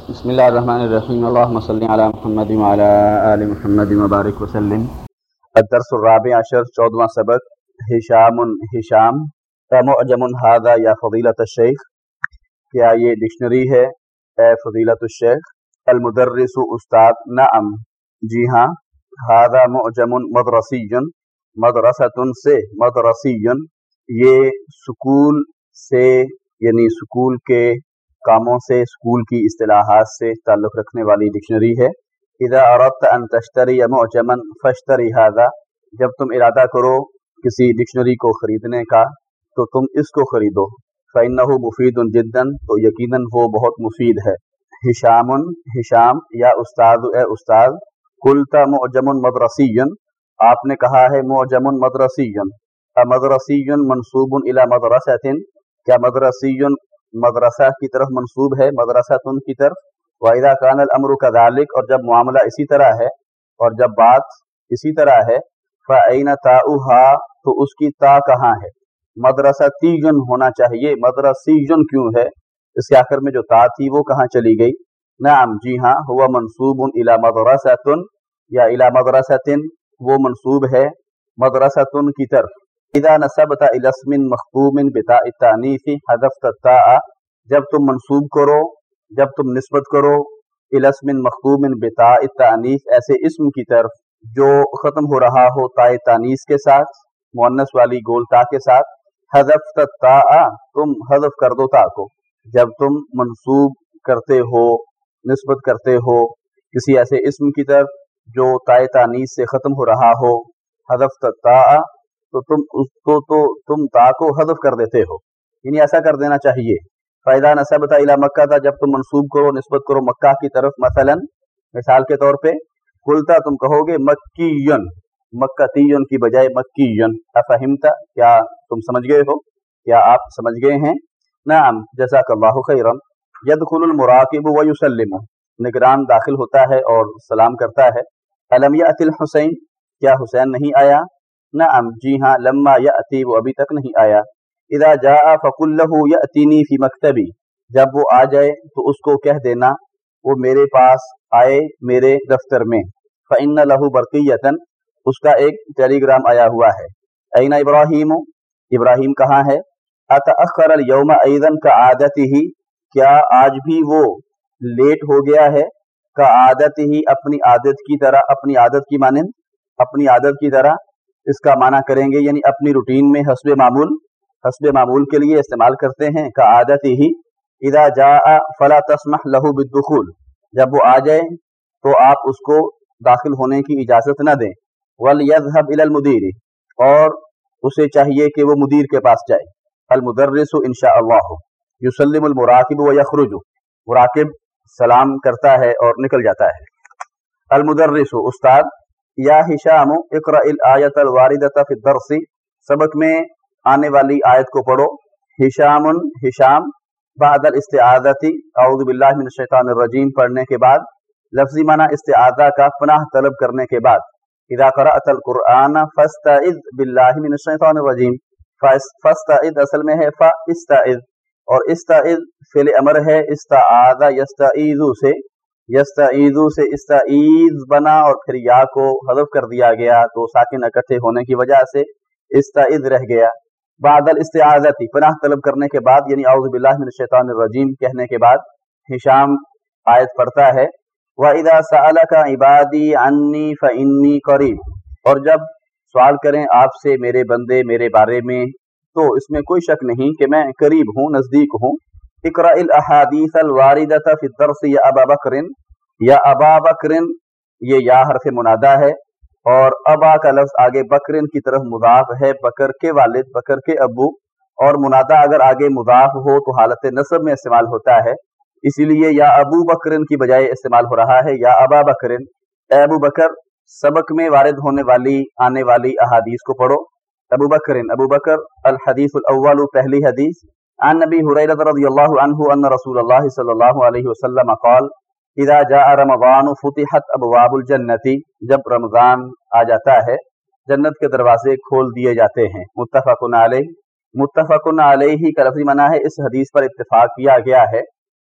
بسم اللہ الرحمن الرحیم اللہم صلی علی محمد وعلی آل محمد وبارک وسلم۔ الدرس الرابع عشر، 14واں سبق۔ ہشام معجم ھذا یا فضیلۃ الشیخ، کیا یہ ڈکشنری ہے اے فضیلۃ الشیخ؟ المدرس استاد، نعم جی ہاں، ھذا معجم مدرسی، مدرسۃ سے، مدرسی یہ سکول سے یعنی سکول کے کاموں سے، اسکول کی اصطلاحات سے تعلق رکھنے والی ڈکشنری ہے۔ اذا اردت ان تشتری معجما فاشتری ھذا، جب تم ارادہ کرو کسی ڈکشنری کو خریدنے کا تو تم اس کو خریدو۔ فإنہ مفید جدا، تو یقیناً وہ بہت مفید ہے۔ ہشام، ہشام یا استاد، اے استاد۔ قلت معجم مدرسی، آپ نے کہا ہے معجم مدرسی۔ مدرسی منصوب الی مدرسۃ، کیا مدرسی مدرسہ کی طرف منصوب ہے، مدرسۃ کی طرف۔ وَإِذَا كَانَ الْأَمْرُ كَذَلِكَ، اور جب معاملہ اسی طرح ہے اور جب بات اسی طرح ہے، فَأَيْنَ تَاؤُهَا، تو اس کی تا کہاں ہے؟ مدرستی ہونا چاہیے، مدرسی کیوں ہے؟ اس کے آخر میں جو تا تھی وہ کہاں چلی گئی؟ نعم جی ہاں، هو منصوب الی مدرسۃ یا الی مدرسۃ، وہ منصوب ہے مدرسۃ کی طرف۔ اذا نسبت الى اسم مخطوم بتاء التانیث حذفت التاء، جب تم منصوب کرو، جب تم نسبت کرو الى اسم مخطوم بتاء التانیث، ایسے اسم کی طرف جو ختم ہو رہا ہو تاء تانیث کے ساتھ، مؤنث والی گول تا کے ساتھ، حذفت التاء، تم حذف کر دو تا کو۔ جب تم منصوب کرتے ہو، نسبت کرتے ہو کسی ایسے اسم کی طرف جو تاء تانیث سے ختم ہو رہا ہو، حذفت التاء، تو تم تا کو حذف کر دیتے ہو، یعنی ایسا کر دینا چاہیے۔ فَإِذَا نَسَبْتَ إِلَى مَكَّةَ، جب تم منصوب کرو، نسبت کرو مکہ کی طرف، مثلا مثال کے طور پہ، قلتا تم کہو گے مکیون، مکتیون کی بجائے مکیون۔ افہمت، کیا تم سمجھ گئے ہو، کیا آپ سمجھ گئے ہیں؟ نعم جزاک اللہ خیرا۔ يدخل المراقب ويسلم، نگران داخل ہوتا ہے اور سلام کرتا ہے۔ الم یأتی الحسین، کیا حسین نہیں آیا؟ نعم جی ہاں، لما یأتی، وہ ابھی تک نہیں آیا۔ اذا جاء فقل له یأتینی فی مکتبی، جب وہ آ جائے تو اس کو کہہ دینا وہ میرے پاس آئے میرے دفتر میں۔ فإن له برقیۃ، اس کا ایک ٹیلی گرام آیا ہوا ہے۔ این ابراہیم، ابراہیم کہاں ہے؟ اتأخر اليوم ایضا کعادتہ، کیا آج بھی وہ لیٹ ہو گیا ہے؟ کعادتہ، اپنی عادت کی طرح، اپنی عادت کی مانند، اپنی عادت کی طرح اس کا معنی کریں گے، یعنی اپنی روٹین میں حسب معمول، حسب معمول کے لیے استعمال کرتے ہیں کعادتہ۔ اذا جاء فلا تسمح له بالدخول، جب وہ آ جائے تو آپ اس کو داخل ہونے کی اجازت نہ دیں۔ ولیذهب الى المدیر، اور اسے چاہیے کہ وہ مدیر کے پاس جائے۔ المدرس ان شاء اللہ، یسلم المراقب ویخرج، مراقب سلام کرتا ہے اور نکل جاتا ہے۔ المدرس استاد، یا ہشام اقرأ الآیۃ الواردۃ فی الدرس، سبق میں آنے والی آیت کو پڑھو۔ ہشام، ہشام بعد الاستعاذۃ، اعوذ باللہ من الشیطان الرجیم پڑھنے کے بعد، لفظی معنی استعاذہ کا پناہ طلب کرنے کے بعد۔ اذا قرأت القرآن فاستعذ باللہ من الشیطان الرجیم، فاستعذ اصل میں ہے فاستعذ، اور استعذ فعل امر ہے استعاذ یستعیذ سے، یستعیذ سے استعیذ بنا اور پھر یا کو حذف کر دیا گیا تو ساکن اکٹھے ہونے کی وجہ سے استعذ رہ گیا۔ بعد الاستعاذۃ، پناہ طلب کرنے کے بعد، یعنی اعوذ باللہ من الشیطان الرجیم کہنے کے بعد ہشام آیت پڑھتا ہے۔ وَإِذَا سَأَلَكَ عِبَادِي عَنِّي فَإِنِّي قَرِيب، اور جب سوال کریں آپ سے میرے بندے میرے بارے میں تو اس میں کوئی شک نہیں کہ میں قریب ہوں، نزدیک ہوں۔ اقرأ الاحادیث الواردۃ فی الدرس یا ابا بکر، یا ابا بکر، یہ یا حرف منادہ ہے اور ابا کا لفظ آگے بکرن کی طرف مضاف ہے، بکر کے والد، بکر کے ابو، اور منادہ اگر آگے مضاف ہو تو حالت نصب میں استعمال ہوتا ہے، اسی لیے یا ابو بکرن کی بجائے استعمال ہو رہا ہے یا ابا بکرن، اے ابو بکر۔ سبق میں وارد ہونے والی آنے والی احادیث کو پڑھو۔ ابو بکرن، ابو بکر، الحدیث الاول، پہلی حدیث، عن نبی حریرہ رضی اللہ عنہ ان رسول اللہ صلی اللہ علیہ وسلم قال اذا جاء رمضان فتحت ابواب الجنت، جب رمضان آ جاتا ہے جنت کے دروازے کھول دیے جاتے ہیں۔ متفق علیہ، متفق علیہ کا لفظی معنی ہے اس حدیث پر اتفاق کیا گیا ہے۔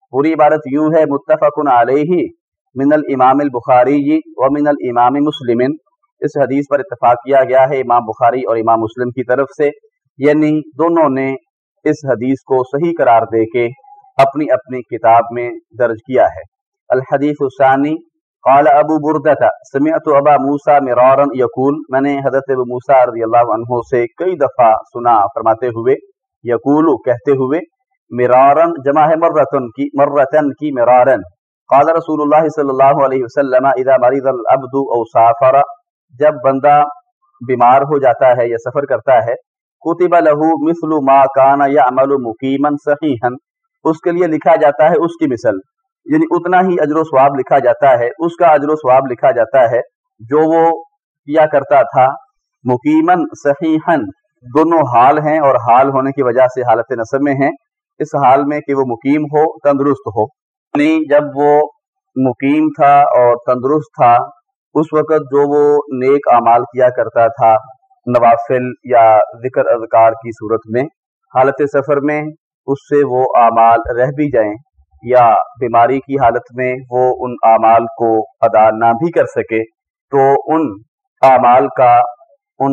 पूरी इबारत यूं है, मुत्तफ़क़ुन अलैहि मिनल इमाम बुखारी व मिनल इमाम मुस्लिम। इस हदीस पर इत्तफाक किया गया है इमाम बुखारी और इमाम मुस्लिम की तरफ से, यानी दोनों ने इस हदीस को सही करार दे के अपनी अपनी किताब में दर्ज किया है। अल हदीस उस्सानी क़ाल अबू बुरदता समिअतु अबा मूसा मिरारन यकूल, मैंने हज़रत अबू मूसा रज़ियल्लाहु अन्हु से कई दफ़ा सुना फरमाते हुए, यकूलु कहते हुए, मिरारन जमा है मर्रतन की मिरारन। क़ाल रसूलुल्लाह सल्लल्लाहु अलैहि वसल्लम इज़ा मरिदल अब्दु औ साफ़रा, जब बंदा बीमार हो जाता है या सफ़र करता है, कुतिबा लहू मिस्लु मा काना यअमलु मुकीमन सहीहन, उसके लिए लिखा जाता है उसकी मिसल, यानी उतना ही अजर सवाब लिखा जाता है, उसका अजर सवाब लिखा जाता है जो वो किया करता था। मुकीमन सहीहन, दोनों हाल हैं और हाल होने की वजह से हालत नसब में हैं, इस हाल में कि वो मुकीम हो, तंदुरुस्त हो। यानी जब वो मुकीम था और तंदुरुस्त था, उस वक़्त जो वो नेक अमाल किया करता था नवाफिल या जिक्र अज़कार की सूरत में, हालत सफ़र में उससे वो अमाल रह भी जाएं या बीमारी की हालत में वो उन अमाल को अदा ना भी कर सके, तो उन अमाल का, उन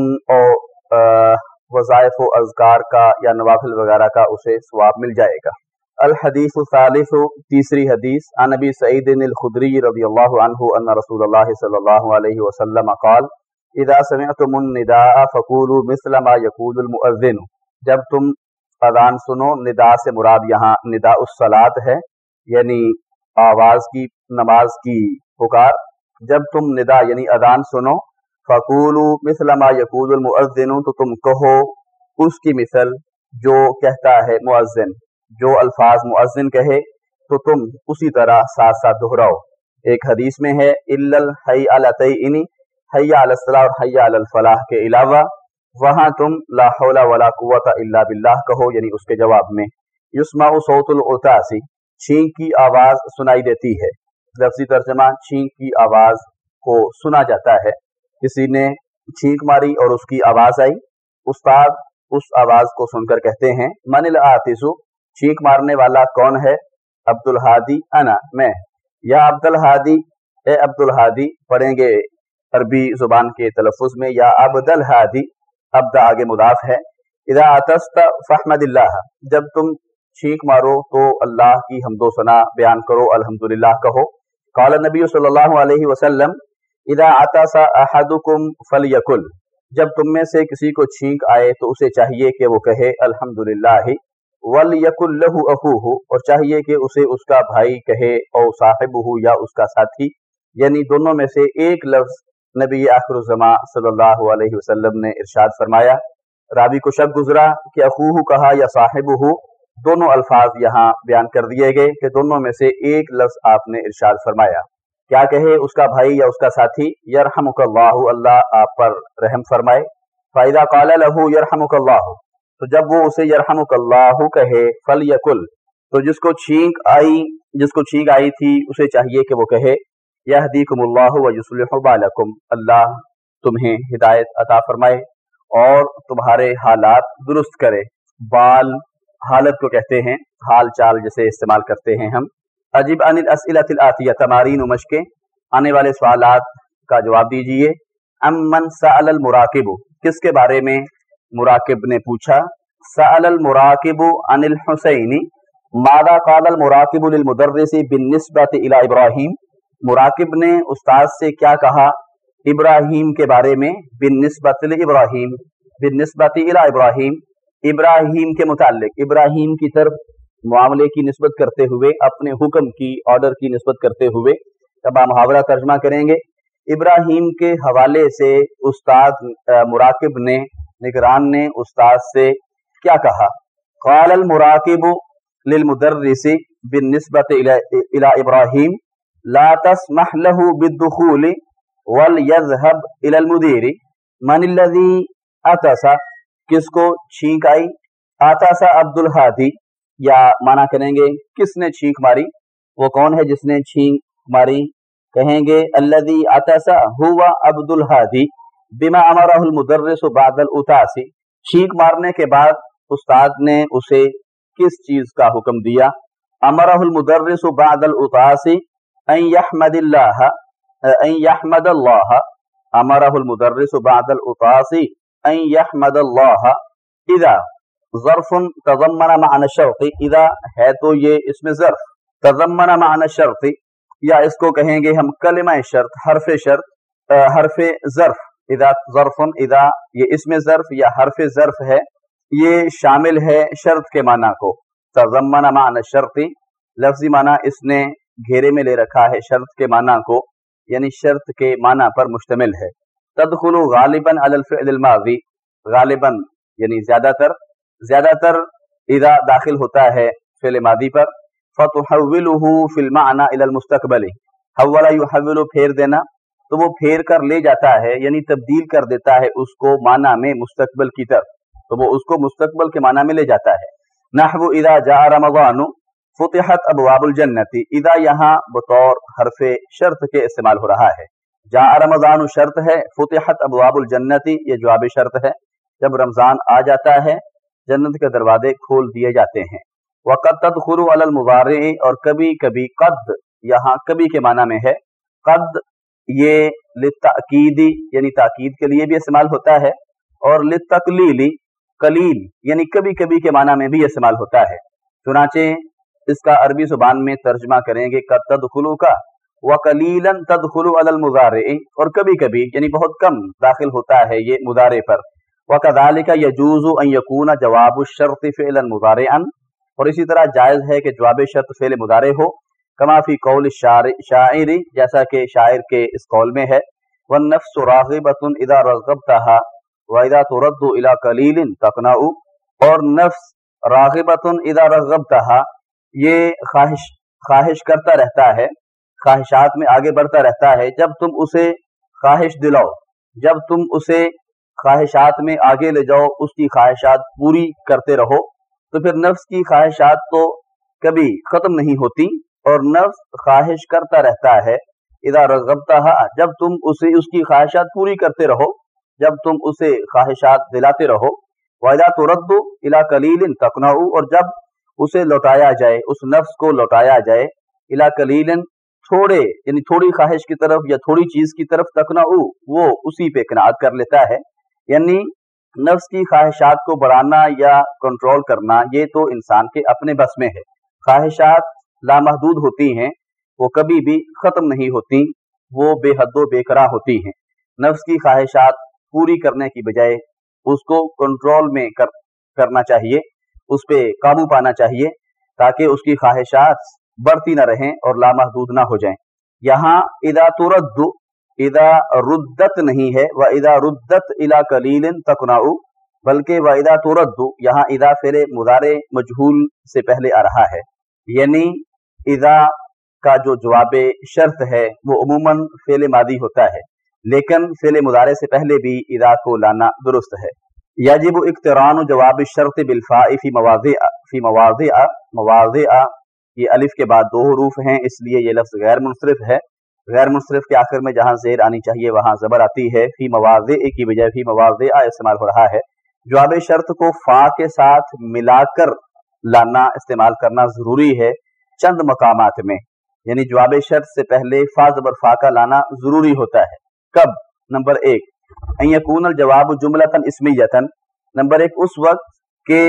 वज़ाइफ व अज़कार का या नवाफिल वगैरह का उसे सवाब मिल जाएगा। अल हदीस सालिसु, तीसरी हदीस, अन अबी सईद अल खुदरी रज़ियल्लाहु अन्हु अन्ना रसूलुल्लाह सल्लल्लाहु अलैहि वसल्लम क़ाल इज़ा समिअतुमुन निदाअ फ़क़ूलू मिस्ल मा यक़ूलुल मुअज़्ज़िन, जब तुम अज़ान सुनो, निदा से मुराद यहाँ निदा उस सलात है, यानी आवाज़ की, नमाज की पुकार। जब तुम निदा यानी अज़ान सुनो, फ़क़ूलू मिस्ल मा यक़ूलुल मुअज़्ज़िन, तो तुम कहो उसकी मिसल जो कहता है मुअज़्ज़िन, जो अल्फाज मुअज़्ज़िन कहे तो तुम उसी तरह साथ साथ दोहराओ। एक हदीस में है, इल्लल हय्य अलतैनी, हय्या अलस्सलाह और हय्या अलल फलाह के अलावा वहाँ तुम ला हौला वला कुव्वता इल्ला बिल्लाह कहो, यानी उसके जवाब में। युस्माउ सौतुल उतासी, छींक की आवाज सुनाई देती है। लफ्ज़ी तर्जमा, छींक की आवाज को सुना जाता है। किसी ने छींक मारी और उसकी आवाज आई, उस्ताद उस आवाज को सुनकर कहते हैं, मनिल आतिसु, छींक मारने वाला कौन है? अब्दुल हादी अना, मैं। या अब्दुल हादी, ए अब्दुल हादी, पढ़ेंगे अरबी जुबान के तलफ़ुज़ में, या अब्दुल हादी, अब्दा आगे मुदाफ है। इज़ा अतस्त फहमदिल्लाह, जब तुम छींक मारो तो अल्लाह की हम्दो सना बयान करो, अल्हम्दुलिल्लाह कहो। क़ाल नबी सल्लल्लाहु अलैहि वसल्लम इज़ा अतसा अहदुकुम फलयकुल, जब तुम में से किसी को छींक आए तो उसे चाहिए कि वो कहे अल्हम्दुलिल्लाह। वलयकुल लहु अखूहु, और चाहिए कि उसे उसका भाई कहे, और साहिबुहु, या उसका साथी, यानी दोनों में से एक लफ्ज़। नबी आखिरुज़्ज़मा सल्लल्लाहु अलैहि वसल्लम ने इरशाद फरमाया, रावी को शक गुजरा कि अखूहु कहा या साहिबुहु, दोनों अल्फाज यहाँ बयान कर दिए गए कि दोनों में से एक लफ्ज़ आपने इरशाद फरमाया। क्या कहे, उसका भाई या उसका साथी? यरहमुकल्लाहु, अल्लाह आप पर रहम फरमाए। फ़ाइदा क़ाला लहू यरहमुकल्लाहु, तो जब वो उसे यरहमुकल्लाहु कहे, फलयकुल, तो जिसको छींक आई थी उसे चाहिए कि वो कहे यहदीकुमुल्लाहु व युस्लिहु बालकुम, अल्लाह तुम्हें हिदायत अता फरमाए और तुम्हारे हालात दुरुस्त करे। बाल हालत को कहते हैं, हाल चाल जैसे इस्तेमाल करते हैं हम। अजिब अनिल अस्इलतिल आतिया, तमारीन मशके, आने वाले सवालात का जवाब दीजिए। अम्मन सअलल मुराकिबु, किसके बारे में मुराकिब ने पूछा? सअलल मुराकिबु अनिल हुसैनी, मादा क़ालल मुराकिबु लिल मुदर्रिसी बिन्निस्बति इला इब्राहीम, मुराकिब ने उस्ताद से क्या कहा इब्राहीम के बारे में? बिन्निस्बति लिल इब्राहीम, बिन्निस्बति इला इब्राहीम, इब्राहीम के मुताल्लिक, इब्राहीम की तरफ मामले की निस्बत करते हुए, अपने हुक्म की, ऑर्डर की निस्बत करते हुए। तब आप मुहावरा तर्जमा करेंगे। इब्राहीम के हवाले से उस्ताद मुराकिब ने, निगरान ने उस्ताद से क्या कहा? क़ालल मुराकिबु लिल मुदर्रिसी बिन्निस्बति इला इब्राहीम ला तस्मह लहू बिद्दुखूली वल यज़हब इलल मुदीरी, मनिल्लज़ी अतसा, किसको छींक आई? अतसा अब्दुल हादी, या माना करेंगे किसने छींक मारी, वो कौन है जिसने छींक मारी? कहेंगे अल्लज़ी अतसा हुवा अब्दुल हादी बिमा अमरहुल मुदर्रिसु बादल उतासी, छींक मारने के बाद उस्ताद ने उसे किस चीज का हुक्म दिया? अमरहुल मुदर्रिस बअदल उतासी अन यहमदिल्लाह अन यहमदल्लाह अमरहुल मुदर्रिस बअदल उतासी अन यहमदल्लाह इदा ज़र्फ़ुन तज़म्मना मअना शर्त, इदा है तो ये इसमें ज़र्फ़, तज़म्मना मअना शर्त, या इसको कहेंगे हम कलिमा शर्त, हरफ शर्त, हरफ ज़र्फ़। इदा ज़र्फ़ुन, इदा ये इसमें ज़र्फ़ या हरफ ज़र्फ़ है, ये शामिल है शर्त के माना को। तज़म्मना माना शर्ती, लफ्ज़ी माना इसने घेरे में ले रखा है शर्त के माना को, यानी शर्त के माना पर मुश्तमिल है। तदखुलु गालिबन अलल फ़िअल माज़ी, गालिबन यानी ज़्यादातर, ज़्यादातर इदा दाखिल होता है फ़िअल माज़ी पर। फ़तुहव्विलुहु फ़िल माना इलल मुस्तक़बली, हव्वला युहव्विलु फेर देना, तो वो फेर कर ले जाता है, यानी तब्दील कर देता है उसको माना में मुस्तकबल की तरफ, तो वो उसको मुस्तकबल के माना में ले जाता है। नहवु इदा जा रमज़ानु फुतिहत अबवाबुल जन्नती, इदा यहाँ बतौर हरफे शर्त के इस्तेमाल हो रहा है। जा रमज़ानु शर्त है, फुतिहत अबवाबुल जन्नती ये जवाब शर्त है, जब रमज़ान आ जाता है जन्नत के दरवाजे खोल दिए जाते हैं। वक़द तदखुलु अलल मुज़ारिई, और कभी कभी कद यहाँ कभी के माना में है। कद ये लित्ताकीदी यानी ताकीद के लिए भी इस्तेमाल होता है, और लित्तकलीली कलील यानी कभी कभी के माना में भी इस्तेमाल होता है। चुनाचे इसका अरबी जुबान में तर्जमा करेंगे कद तदखुलु का, व कलीलन तदखुलु अलल मुज़ारिई, और कभी कभी यानी बहुत कम दाखिल होता है ये मुज़ारे पर। व कज़ालिका यजूज़ु अन यकूना जवाबु शर्त फ़िअलन मुज़ारिअन, और इसी तरह जायज़ है कि जवाब शर्त फ़िअल मुज़ारे हो। कमा फी कौल शाइरी, जैसा कि शायर के इस कौल में है। वन्नफ्सु राग़िबतुन इज़ा रग़बतहा व इज़ा तुरद्दु इला कलीलिन तक़नउ, और नफ्स राग़िबतुन इज़ा रग़बतहा ये ख्वाहिश करता रहता है, ख्वाहिशात में आगे बढ़ता रहता है, जब तुम उसे ख्वाहिश दिलाओ, जब तुम उसे ख्वाहिशात में आगे ले जाओ, उसकी ख्वाहिशात पूरी करते रहो, तो फिर नफ्स की ख्वाहिशात तो कभी खत्म नहीं होती, और नफ्स ख्वाहिश करता रहता है। इदा रग़बतहा, जब तुम उसे उसकी ख्वाहिशात पूरी करते रहो, जब तुम उसे ख्वाहिशात दिलाते रहो। वइदा तुरद्दु इला कलीलिन तक़नउ, और जब उसे लौटाया जाए, उस नफ्स को लौटाया जाए, इला कलीलिन थोड़े यानी थोड़ी ख्वाहिश की तरफ या थोड़ी चीज की तरफ, तक़नउ वो उसी पे कनाअत कर लेता है। यानी नफ्स की ख्वाहिशात को बढ़ाना या कंट्रोल करना ये तो इंसान के अपने बस में है। ख्वाहिशात लामहदूद होती हैं, वो कभी भी खत्म नहीं होती, वो बेहद बेकरार होती हैं। नफ्स की ख्वाहिशात पूरी करने की बजाय उसको कंट्रोल में करना चाहिए, उस पे काबू पाना चाहिए, ताकि उसकी ख्वाहिशात बढ़ती ना रहें और लामहदूद ना हो जाएं। यहाँ इदा तुरद्दु, इदा रुद्दत नहीं है, व इदा रुद्दत इला कलीलिन तक़नउ, बल्कि व इदा तुरद्दु, यहाँ इदा फ़िअल मुज़ारे मजहूल से पहले आ रहा है, यानी इदा का जो जवाब शर्त है वो उमूमन फ़िअल मादी होता है, लेकिन फ़िअल मुज़ारे से पहले भी इदा को लाना दुरुस्त है। यजिब इक़्तिरानु जवाब शर्त बिलफ़ाइ फ़ी मवाज़िअ, ये अलिफ के बाद दो हरूफ हैं, इसलिए ये लफ्ज़ गैर मुनसरिफ है। गैर मुनसरिफ के आखिर में जहाँ ज़ेर आनी चाहिए वहाँ ज़बर आती है, फ़ी मवाज़िअ की बजाय फ़ी मवाज़िअ इस्तेमाल हो रहा है। जवाब शर्त को फ़ा के साथ मिलाकर लाना इस्तेमाल करना ज़रूरी है चंद मकामात में, यानी जवाब शर्त से पहले फ़ा ज़बर फ़ा का लाना ज़रूरी होता है। कब? नंबर एक, अन यकूनल जवाब जुमलतन इस्मियतन, नंबर एक उस वक्त के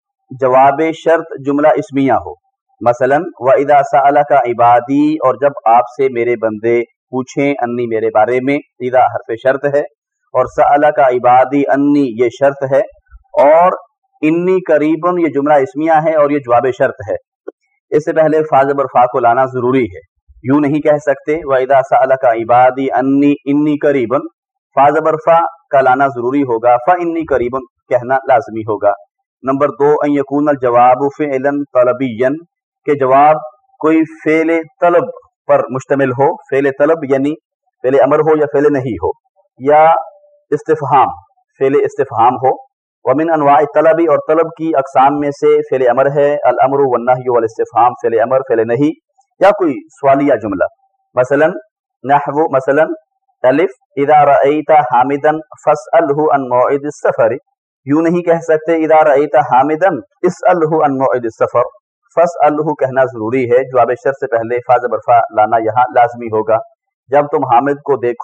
जवाब शर्त जुमला इस्मिया हो। मसलन व इदा सअलका इबादी, और जब आपसे मेरे बंदे पूछें अन्नी मेरे बारे में, इदा हरफ शर्त है, और सअलका इबादी अन्नी ये शर्त है, और इन्नी करीबन ये जुमला इस्मिया है और ये जवाब शर्त है। इससे पहले फ़ा ज़बर फ़ा को लाना जरूरी है, यूं नहीं कह सकते व इदा सअलका इबादी अन्नी इन्नी करीबन, फ़ा ज़बर फ़ा का लाना जरूरी होगा, फ़ इन्नी करीबन कहना लाजमी होगा। नंबर दो, अन यकूनल जवाब फ़िअलन तलबियन, के जवाब कोई फ़ेल तलब पर मुश्तमिल हो, फ़ेल तलब यानी फ़ेल अमर हो या फ़ेल नहीं हो, या इस्तिफ़हाम फ़ेल इस्तिफ़हाम हो। वमिन अनवाइ तलबी, और तलब की अक़साम में से फ़ेल अमर है अल अमरु वन नह्यु वल इस्तिफ़हाम, फ़ेल अमर फ़ेल नहीं, या कोई सवालिया जुमला। मसलन नहवु, मसलन अलिफ इदा रअयता हामिदन फस्अलहु अन मौइदिस सफ़र, यूं नहीं कह सकते इदा रअयता हामिदन इसअलहु अन मौइदिस सफ़र, फस्अलहु कहना जरूरी है, जवाब शर्त से पहले फा ज़बर फा लाना यहाँ लाजमी होगा। जब तुम हामिद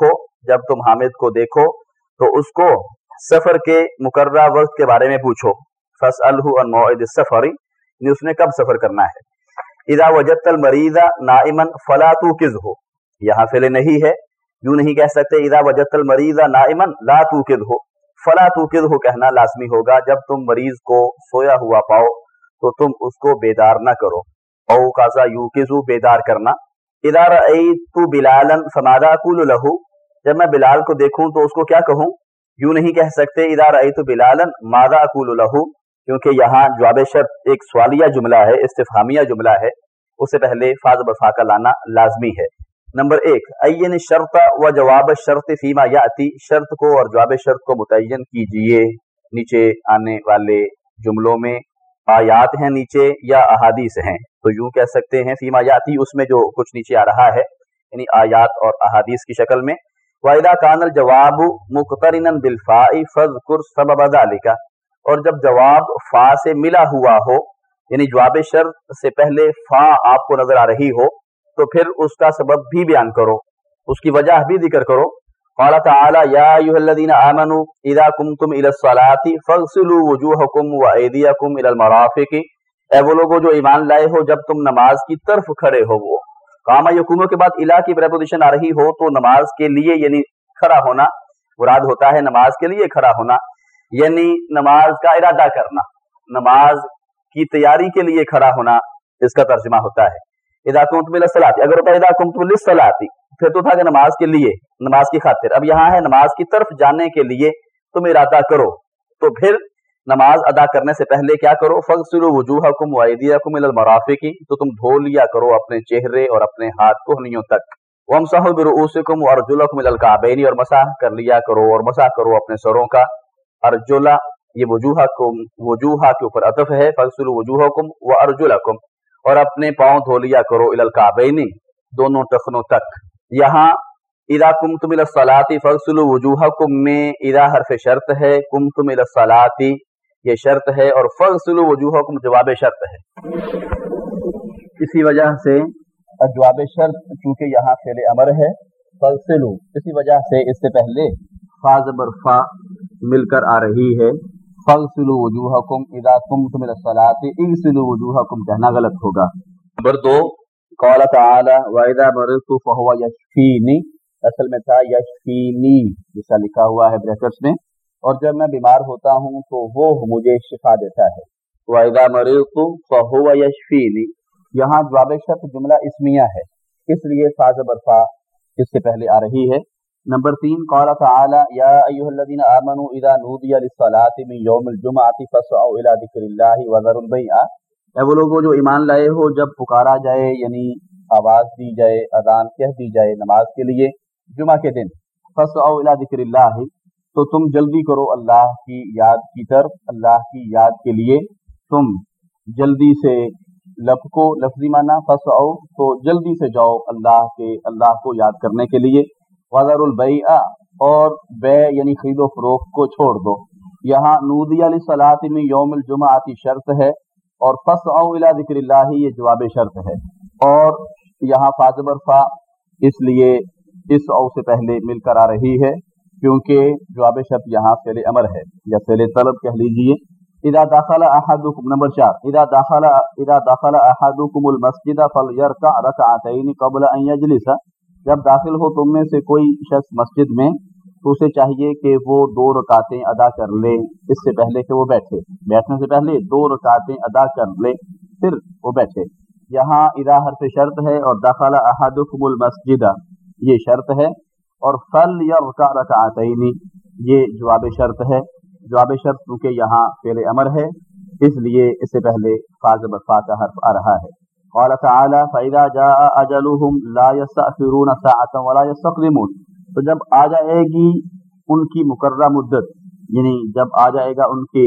को देखो तो उसको सफर के मुकर्रर वक्त के बारे में पूछो। फस्अलहु अन मौइद सफरी, उसने कब सफर करना है। इदा वजदतल मरीज़ा नाइमन फला तूकिज़हु, यहाँ फेले नहीं है, यूं नहीं कह सकते इदा वजदतल मरीज़ा नाइमन ला तूकिज़हु। फला तूकिज़हु कहना लाजमी होगा। जब तुम मरीज को सोया हुआ पाओ तो तुम उसको बेदार न करो। औ काज़ा यूकिज़ु बेदार करना। इदा रअयतु बिलालन फमादा अक़ूलु लहु, जब मैं बिलाल को देखूं तो उसको क्या कहूं। यूं नहीं कह सकते इदा रअयतु बिलालन मादा अक़ूलु लहु, क्योंकि यहाँ जवाब शर्त एक सवालिया जुमला है, इस्तिफ़हामिया जुमला है, उससे पहले फा ज़बर फा का लाना लाजमी है। नंबर 1, अय्यन शर्त व जवाब शर्त फीमा याती, शर्त को और जवाब शर्त को मुतय्यन कीजिए। नीचे आने वाले जुमलों में आयात हैं नीचे या अहादीस हैं, तो यूं कह सकते हैं फीमा याती, उसमें जो कुछ नीचे आ रहा है यानी आयात और अहादीस की शक्ल में। वाइदा कानल जवाब मुक़तरिनन बिल फाई फज़कुर सबब ज़ालिका, और जब जवाब फा से मिला हुआ हो यानी जवाब शर्त से पहले फा आपको नजर आ रही हो तो फिर उसका सबब भी बयान करो, उसकी वजह भी जिक्र करो। क़ाल तआला या अय्युहल्लज़ीना आमनू इज़ा कुमतुम इलस्सलाति फ़ग़सिलू वुजूहकुम व अयदियकुम इलल मराफ़िक़ि, ऐ वो लोगो जो ईमान लाए हो जब तुम नमाज की तरफ खड़े हो। वो कामा यकुमो के बाद इला की प्रेपोजिशन आ रही हो तो नमाज के लिए यानी खड़ा होना मुराद होता है। नमाज के लिए खड़ा होना यानी नमाज का इरादा करना, नमाज की तैयारी के लिए खड़ा होना, इसका तर्जुमा होता है। इदा कुंतुम इलस्सलाति, अगर होता है इदा कुंतुम लिस्सलाति फिर तो था कि नमाज के लिए, नमाज की खातिर। अब यहाँ है नमाज की तरफ जाने के लिए तुम इरादा करो, तो फिर नमाज अदा करने से पहले क्या करो। फग़सिलू वुजूहकुम व अयदियकुम इलल मराफ़िक़ि, तो तुम धो लिया करो अपने चेहरे और अपने हाथ कोहनियों तक। वमसहू बिरुऊसिकुम व अर्जुलकुम इलल काबैनि, और मसाह कर लिया करो और मसाह करो अपने सरों का। अर्जुला ये वजूहा के ऊपर अतफ है, फग़सिलू वुजूहकुम व अर्जुलकुम, और अपने पांव धो लिया करो इलल काबैनि दोनों टखनों तक। यहाँ इदा कुमतुम इलस्सलाति फग़सिलू वुजूहकुम में इदा हर्फ शर्त है, कुमतुम इलस्सलाति ये शर्त है और फग़सिलू वुजूहकुम जवाब शर्त है। इसी वजह से जवाब शर्त चूंकि यहाँ फ़िल अमर है फग़सिलू, इसी वजह से इससे पहले फा ज़बर फा मिलकर आ रही है। फग़सिलू वुजूहकुम इदा कुमतुम इलस्सलाति इग़सिलू वुजूहकुम कहना गलत होगा। नंबर 2, क़ाल तआला व इज़ा मरिज़तु फ़हुव यशफ़ीनी, असल में था यशफ़ीनी जैसा लिखा हुआ है ब्रैकेट्स में, और जब मैं बीमार होता हूँ तो वो मुझे शिफा देता है। व इज़ा मरिज़तु फ़हुव यशफ़ीनी, यहाँ जवाब शर्त जुमला इस्मिया है, इसलिए फा ज़बर फा इससे पहले आ रही है। नंबर 3, क़ाल तआला या अय्युहल्लज़ीना आमनू इज़ा नूदिया लिस्सलाति मिन यौमिल जुमअति फ़स्अऊ इला ज़िक्रिल्लाहि व ज़रुल बैअ, ऐ वो लोगों जो ईमान लाए हो जब पुकारा जाए यानी आवाज दी जाए, अजान कह दी जाए नमाज के लिए जुमा के दिन, फ़स्अऊ इला ज़िक्रिल्लाहि, तो तुम जल्दी करो अल्लाह की याद की तरफ, अल्लाह की याद के लिए तुम जल्दी से लपको, लफ्जी माना फ़स्अऊ तो जल्दी से जाओ अल्लाह को याद करने के लिए। वज़रुल बैअ, और बै यानी खरीदो फरोख्त को छोड़ दो। यहाँ नूदिया लिस्सलाति मिन यौमिल जुमअति शर्त है और फ़स्अऊ इला ज़िक्रिल्लाहि ये जवाब शर्त है, और यहाँ फा ज़बर फा इसलिए इस औ से पहले मिलकर आ रही है क्योंकि जवाब शर्त यहाँ फ़िल अमर है या फ़िल तलब कह लीजिए। इदा दाखला अहदुकुम, नंबर 4, इदा दाखला अहदुकुमुल मस्जिद फलयरका रकअतैन क़ब्ल अन यजलिसा, जब दाखिल हो तुम में से कोई शख्स मस्जिद में तो उसे चाहिए कि वो 2 रकातें अदा कर ले इससे पहले कि वो बैठे, बैठने से पहले 2 रकातें अदा कर ले फिर वो बैठे। यहाँ इदा हर्फ शर्त है और दाखला अहदुकुमुल मस्जिद ये शर्त है, और फलयरका रकअतैन ये जवाब शर्त है। जवाब शर्त क्योंकि यहाँ फ़िल अमर है इसलिए इससे पहले फा ज़बर फा का हर्फ आ रहा है। क़ाल तआला फ़इज़ा जाअ अजलुहुम ला यस्तअखिरून साअतन वला यस्तक़दिमून, तो जब आ जाएगी उनकी मुकर्रर मुद्दत यानी जब आ जाएगा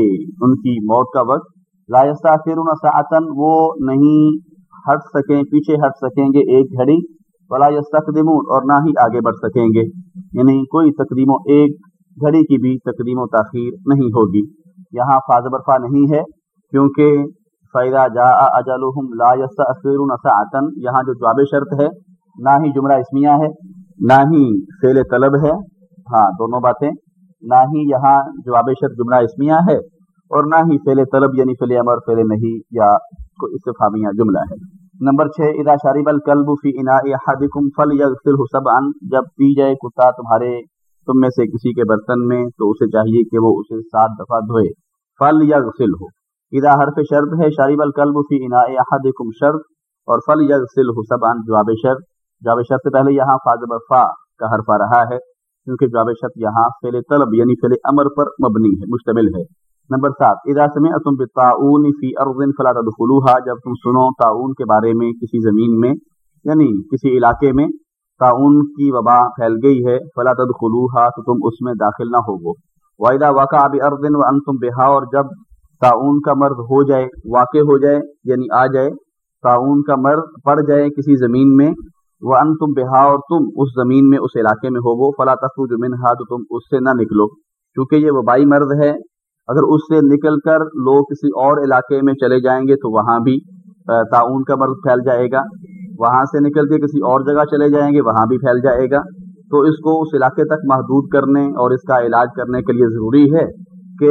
उनकी मौत का वक्त, ला यस्तअखिरून साअतन वो नहीं हट सकें, पीछे हट सकेंगे एक घड़ी, वला यस्तक़दिमून और ना ही आगे बढ़ सकेंगे, यानी कोई तकदीमो एक घड़ी की भी तकदीमो ताखीर नहीं होगी। यहाँ फा ज़बर फा नहीं है क्योंकि فَإِذَا جَاءَ أَجَلُهُمْ لَا يَسْتَأْخِرُونَ سَاعَةً، یہاں جو جواب شرط ہے نہ ہی جملہ اسمیہ ہے نہ ہی فعل طلب ہے، ہاں دونوں باتیں، نہ ہی یہاں جواب شرط جملہ اسمیہ ہے اور نہ ہی فعل طلب یعنی فعل امر فعل نہیں یا کوئی استفہامیہ جملہ ہے۔ نمبر 6، اذا شرب الكلب في اناء احدكم فليغسله سبعا، جب پی جائے کتا تم میں سے کسی کے برتن میں تو اسے چاہیے کہ وہ اسے 7 دفعہ دھوئے۔ فليغسله، اذا حرف شرط ہے، شرب الكلب في اناء احدكم شرط اور فليغسله سبعا جواب شرط۔ جواب شرط سے پہلے یہاں فا زبر فا کا حرف آ رہا ہے کیونکہ جواب شرط یہاں فعل طلب یعنی فعل امر پر مبنی ہے، مشتمل ہے۔ نمبر 7، اذا سمعتم بالطاعون فی ارض فلا تدخلوها، جب تم سنو طاعون کے بارے میں کسی زمین میں یعنی کسی علاقے میں طاعون کی وبا پھیل گئی ہے، فلا تدخلوها تو تم اس میں داخل نہ ہوگو۔ واذا وقع بارض وانتم بها، اور جب طاعون کا مرض ہو جائے، واقع ہو جائے یعنی آ جائے، طاعون کا مرض پڑ جائے کسی زمین میں، وانتم بها اور تم اس زمین میں اس علاقے میں ہوگو، فلا تخرجوا منها تو تم اس سے نہ نکلو، کیونکہ یہ وبائی مرض ہے، اگر اس سے نکل کر لوگ کسی اور علاقے میں چلے جائیں گے تو وہاں بھی طاعون کا مرض پھیل جائے گا، وہاں سے نکل کے کسی اور جگہ چلے جائیں گے وہاں بھی پھیل جائے گا، تو اس کو اس علاقے تک محدود کرنے اور اس کا علاج کرنے کے لیے ضروری ہے کہ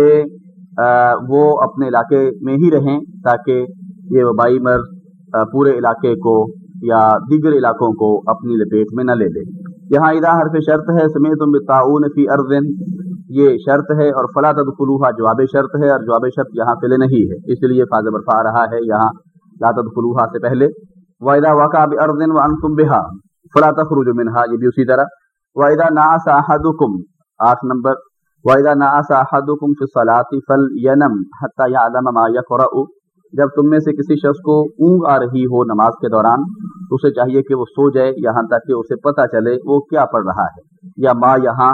وہ اپنے علاقے میں ہی رہیں تاکہ یہ وبائی مرض پورے علاقے کو یا دیگر علاقوں کو اپنی لپیٹ میں نہ لے لے۔ یہاں اذا حرف شرط ہے، سمعتم بالطاعون فی ارض یہ شرط ہے اور فلا تدخلوها جواب شرط ہے، اور جواب شرط یہاں فعل نہیں ہے اس لیے فا زبر فا رہا ہے یہاں لا تدخلوها سے پہلے۔ واذا وقع بارض وانتم بها فلا تخرجوا منها، یہ بھی اسی طرح۔ واذا نعس احدكم 8 نمبر، واذا نعس احدكم في الصلاة فلينم حتى يعلم ما يقرأ، جب تم میں سے کسی شخص کو اونگ آ رہی ہو نماز کے دوران تو اسے چاہیے کہ وہ سو جائے یہاں تک کہ اسے پتہ چلے وہ کیا پڑھ رہا ہے، یا ما یہاں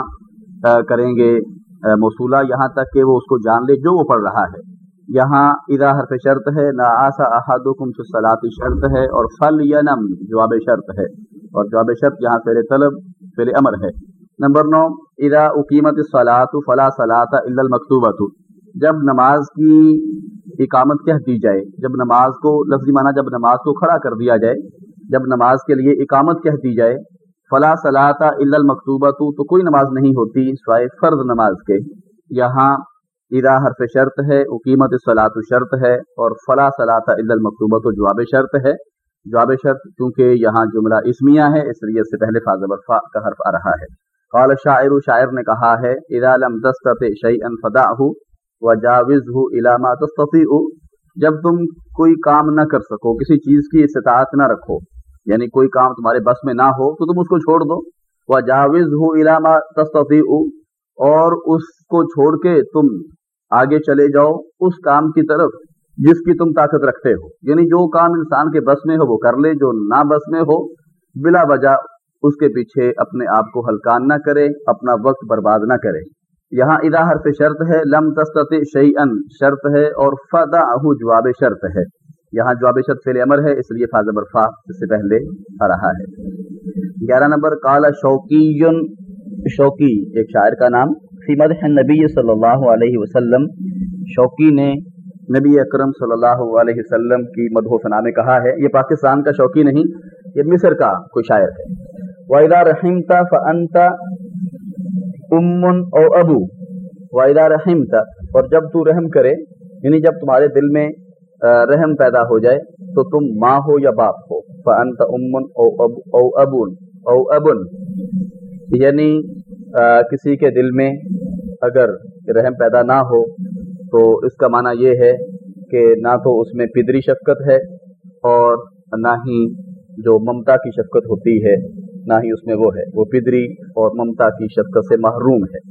کریں گے موصولہ یہاں تک کہ وہ اس کو جان لے جو وہ پڑھ رہا ہے۔ یہاں اذا حرف شرط ہے، نعس احدکم فی الصلاۃ شرط ہے اور فلینم جواب شرط ہے، اور جواب شرط یہاں فعل طلب فعل امر ہے۔ نمبر 9، اذا اقیمت الصلاۃ فلا صلاۃ الا المکتوبۃ، جب نماز کی اقامت کہہ دی جائے، جب نماز کو لفظی معنی جب نماز کو کھڑا کر دیا جائے، جب نماز کے لیے اقامت کہہ دی جائے، فلا صلاۃ الا المکتوبۃ تو کوئی نماز نہیں ہوتی سوائے فرض نماز کے۔ یہاں اذا حرف شرط ہے، اقیمت الصلاۃ شرط ہے اور فلا صلاۃ الا المکتوبۃ جواب شرط ہے۔ جواب شرط چونکہ یہاں جملہ اسمیہ ہے اس لیے اس سے پہلے فا زبر فا کا حرف آ رہا ہے۔ قال الشاعر، شاعر نے کہا ہے، اذا لم تستطع شیئا فدعه وجاوزه الى ما تستطيع، جب تم کوئی کام نہ کر سکو، کسی چیز کی استطاعت نہ رکھو، یعنی کوئی کام تمہارے بس میں نہ ہو تو تم اس کو چھوڑ دو، وجاوزه الى ما تستطيع اور اس کو چھوڑ کے تم آگے چلے جاؤ اس کام کی طرف جس کی تم طاقت رکھتے ہو، یعنی جو کام انسان کے بس میں ہو وہ کر لے، جو نہ بس میں ہو بلا وجہ اس کے پیچھے اپنے آپ کو ہلکان نہ کرے، اپنا وقت برباد نہ کرے۔ یہاں اذا حرف شرط ہے، لم تستطع شیئا شرط ہے اور فدعه جواب شرط ہے۔ یہاں جواب شرط فعل امر ہے اس لیے فا زبر فا اس سے پہلے آ رہا ہے۔ 11 نمبر، قال شوقی، شوقی ایک شاعر کا نام، فی مدح النبی صلی اللہ علیہ وسلم، شوقی نے نبی اکرم صلی اللہ علیہ وسلم کی مدح و ثنا میں کہا ہے، یہ پاکستان کا شوقی نہیں، یہ مصر کا کوئی شاعر ہے۔ وَإِذَا رَحِمْتَ فَأَنْتَ أُمٌّ أَوْ أَبُو، وَإِذَا رَحِمْتَ اور جب تو رحم کرے، یعنی جب تمہارے دل میں رحم پیدا ہو جائے تو تم ماں ہو یا باپ ہو، فَأَنْتَ أُمٌّ أَوْ أَبٌ، یعنی کسی کے دل میں اگر رحم پیدا نہ ہو تو اس کا معنی یہ ہے کہ نہ تو اس میں پدری شفقت ہے اور نہ ہی جو ممتا کی شفقت ہوتی ہے نہ ہی اس میں وہ ہے، وہ پدری اور ممتا کی شفقت سے محروم ہے۔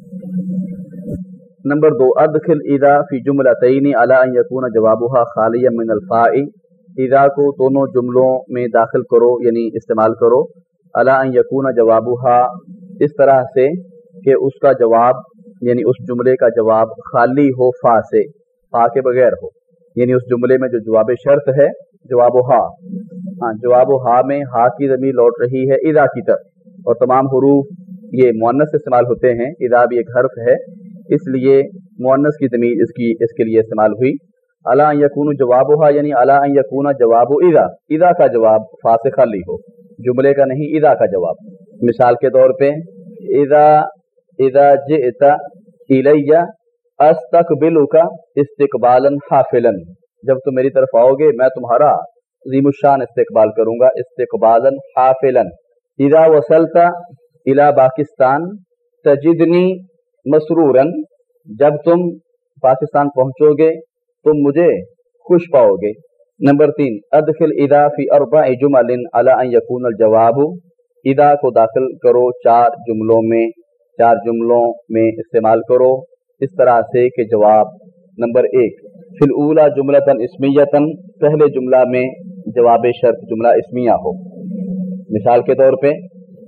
نمبر 2، ادخل اذا فی جملتین علی ان یکون جوابها خالیا من الفاء، اذا کو دونوں جملوں میں داخل کرو یعنی استعمال کرو، علی ان یکون جوابها اس طرح سے کہ اس کا جواب یعنی اس جملے کا جواب خالی ہو فا سے، فا کے بغیر ہو، یعنی اس جملے میں جو جواب شرط ہے جواب ہا، ہاں جواب ہا میں ہا کی ضمیر لوٹ رہی ہے اذا کی طرف، اور تمام حروف یہ مؤنث استعمال ہوتے ہیں، اذا بھی ایک حرف ہے اس لیے مؤنث کی ضمیر اس کے لیے استعمال ہوئی۔ الا ان یکون جوابها یعنی الا ان یکون جواب اذا، اذا کا جواب فا سے خالی ہو، جملے کا نہیں، اذا کا جواب. مثال کے طور پہ اذا جئت الی استقبلک استقبالا حافلا، جب تم میری طرف آؤ گے میں تمہارا عظیم الشان استقبال کروں گا، استقبالا حافلا. اذا وصلت الى پاکستان تجدنی مسرورا، جب تم پاکستان پہنچو گے تم مجھے خوش پاؤ گے. نمبر 3 ادخل اذا فی 4 جمل علی ان یکون الجواب، اذا کو داخل کرو 4 جملوں میں استعمال کرو اس طرح سے کہ جواب. نمبر 1 فی الاولی جملۃ اسمیۃ، پہلے جملہ میں جواب شرط جملہ اسمیہ ہو. مثال کے طور پہ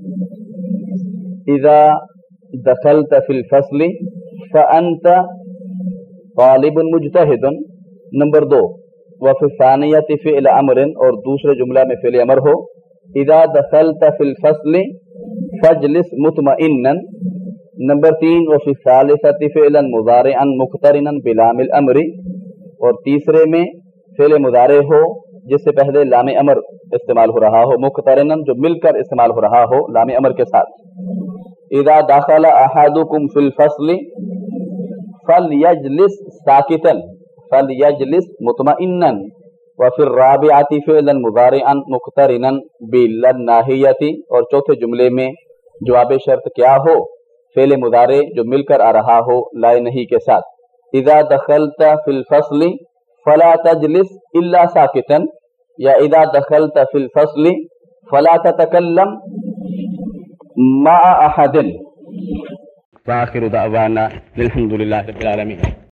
اذا دخلت فی الفصل فانت طالب مجتہد. نمبر 2 وفی الثانیۃ فعل امر، اور دوسرے جملہ میں فعل امر ہو. اذا دخلت فی الفصل فاجلس مطمئنا. نمبر 3 وفی الثالثۃ فعلا مضارعا مقترنا بلام الامر، اور تیسرے میں فعل مضارع ہو جس سے پہلے لام امر استعمال ہو رہا ہو، مقترنا جو مل کر استعمال ہو رہا ہو لام امر کے ساتھ. اذا دخل احدکم فی الفصل فلیجلس ساکتا فلیجلس مطمئنا. وفی الرابعۃ فعلا مضارعا مقترنا بالناہیۃ، اور چوتھے جملے میں جواب شرط کیا ہو؟ فعل مضارع جو مل کر آ رہا ہو لائے نہیں کے ساتھ. اذا دخلت فی الفصل فلا تجلس الا ساکتا، یا اذا دخلت فی الفصل فلا تتکلم مع احد. وآخر دعوانا الحمد للہ رب العالمین.